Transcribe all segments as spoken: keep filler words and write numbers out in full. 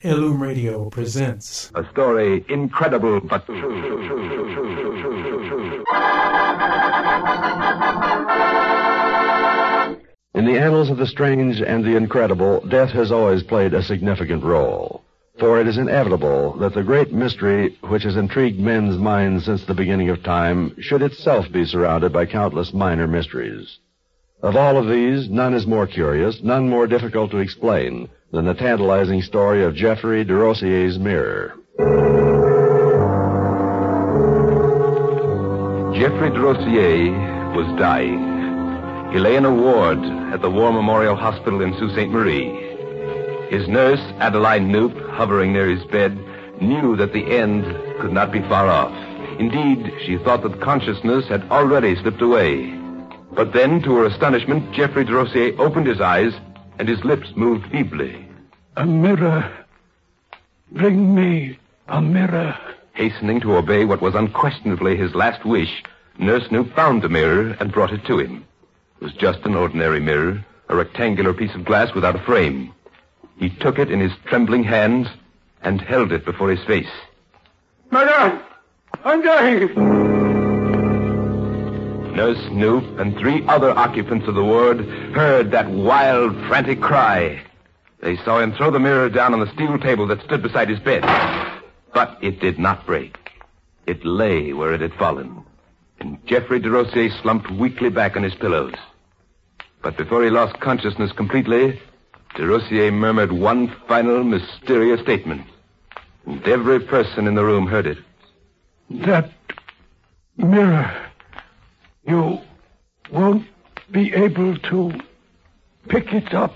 Heirloom Radio presents a story incredible but true. In the annals of the strange and the incredible, death has always played a significant role. For it is inevitable that the great mystery which has intrigued men's minds since the beginning of time should itself be surrounded by countless minor mysteries. Of all of these, none is more curious, none more difficult to explain than the tantalizing story of Geoffrey de Rossier's mirror. Geoffrey de Rossier was dying. He lay in a ward at the War Memorial Hospital in Sault Ste. Marie. His nurse, Adeline Knoop, hovering near his bed, knew that the end could not be far off. Indeed, she thought that consciousness had already slipped away. But then, to her astonishment, Geoffrey de Rossier opened his eyes, and his lips moved feebly. A mirror. Bring me a mirror. Hastening to obey what was unquestionably his last wish, Nurse Knoop found the mirror and brought it to him. It was just an ordinary mirror, a rectangular piece of glass without a frame. He took it in his trembling hands and held it before his face. Madame, I'm dying. Nurse Knoop and three other occupants of the ward heard that wild, frantic cry. They saw him throw the mirror down on the steel table that stood beside his bed. But it did not break. It lay where it had fallen. And Geoffrey de Rossier slumped weakly back on his pillows. But before he lost consciousness completely, de Rossier murmured one final mysterious statement. And every person in the room heard it. That mirror. You won't be able to pick it up.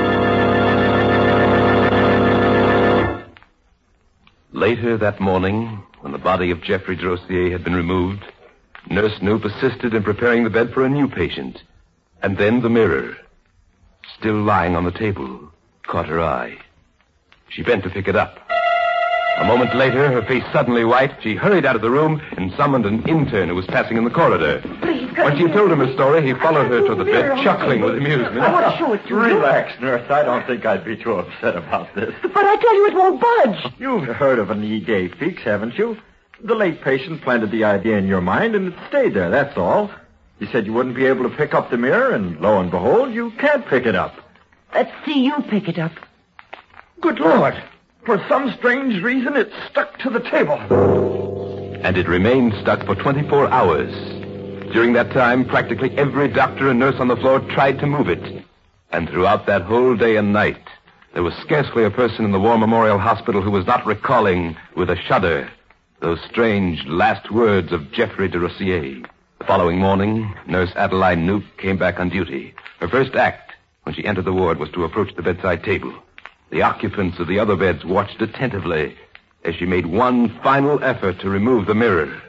Later that morning, when the body of Geoffrey de Rossier had been removed, Nurse Knoop assisted in preparing the bed for a new patient. And then the mirror, still lying on the table, caught her eye. She bent to pick it up. A moment later, her face suddenly white, she hurried out of the room and summoned an intern who was passing in the corridor. Please, when she told him her story, he followed her to the bed, chuckling with amusement. I want to show it to you. Relax, nurse. I don't think I'd be too upset about this. But I tell you, it won't budge. You've heard of an idée fixe, haven't you? The late patient planted the idea in your mind, and it stayed there, that's all. You said you wouldn't be able to pick up the mirror, and lo and behold, you can't pick it up. Let's see you pick it up. Good Lord. For some strange reason, it stuck to the table. And it remained stuck for twenty-four hours. During that time, practically every doctor and nurse on the floor tried to move it. And throughout that whole day and night, there was scarcely a person in the War Memorial Hospital who was not recalling, with a shudder, those strange last words of Geoffrey de Rossier. The following morning, Nurse Adeline Knoop came back on duty. Her first act, when she entered the ward, was to approach the bedside table. The occupants of the other beds watched attentively as she made one final effort to remove the mirror.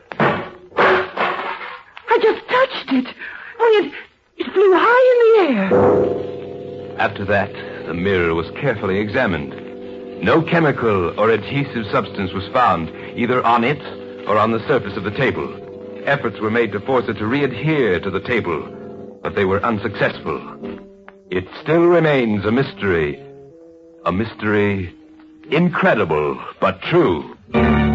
I just touched it. Why, it, it flew high in the air. After that, the mirror was carefully examined. No chemical or adhesive substance was found, either on it or on the surface of the table. Efforts were made to force it to readhere to the table, but they were unsuccessful. It still remains a mystery. A mystery incredible but true.